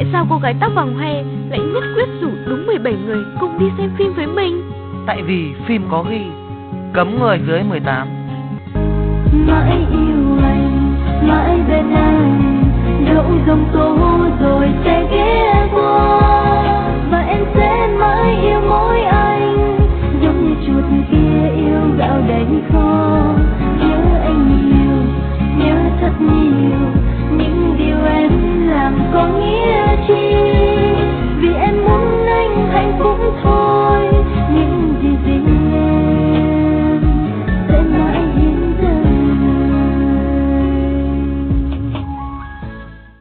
tại sao cô gái tóc vàng hoe lại nhất quyết rủ đúng 17 người cùng đi xem phim với mình? Tại vì phim có ghi cấm người dưới 18. Mãi yêu anh, mãi bên anh, dẫu giông tố rồi sẽ ghé qua, và em sẽ mãi yêu mỗi anh, giống như chuột kia yêu gạo đầy kho. Nhớ anh nhiều, nhớ thật nhiều, những điều em làm có nghĩa